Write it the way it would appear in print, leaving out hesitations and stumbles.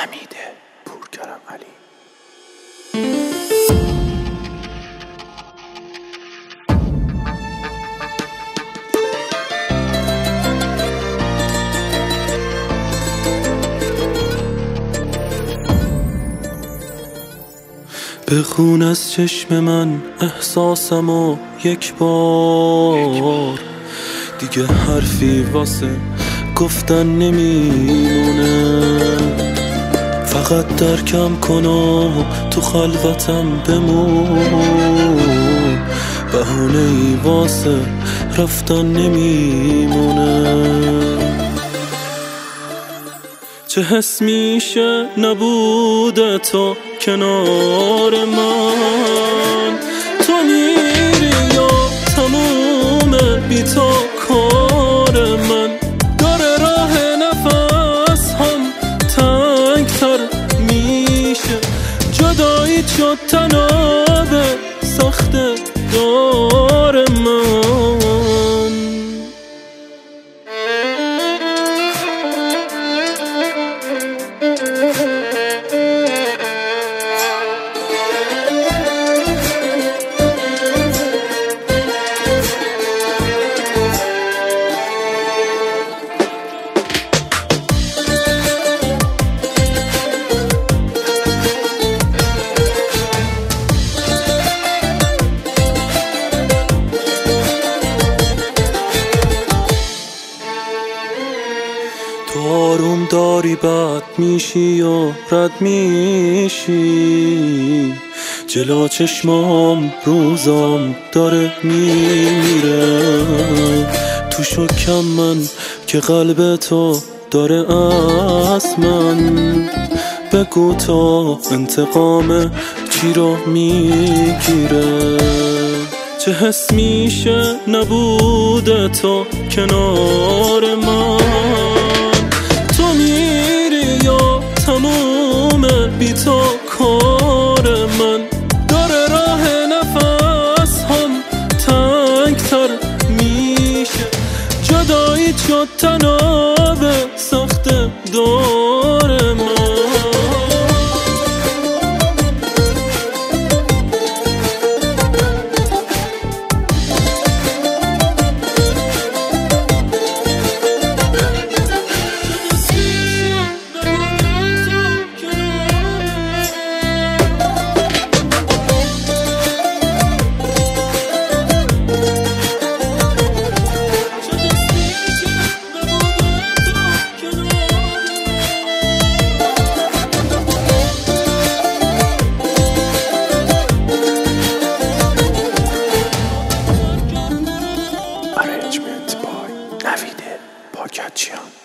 نمیده. پورکرم علی. بخون از چشم من احساسمو یک بار دیگه، حرفی واسه گفتن نمیمونه. فقط درکم کن و تو خلوتم بمون، بهونه‌ای واسه رفتن نمیمونه. چه حس میشه نبوده تو کنار من، تو میری یا تموم بی تو کار من. داره راه نفس هم تنگتر میشه، جدایی شد تناب سخت دار من. تو آروم داری بد میشی یا رد میشی، جلو چشمام روزام داره میمیره. تو شکم من که قلب تو داره از من، بگو تا انتقام چی رو میگیره. چه حس میشه نبوده تو کنار من، تو میری یا تموم بی تو کار من. داره راه نفس هم تنگتر میشه، جدایی شد تناب سخت دار من. Arrangement by نوید پاکتچیان.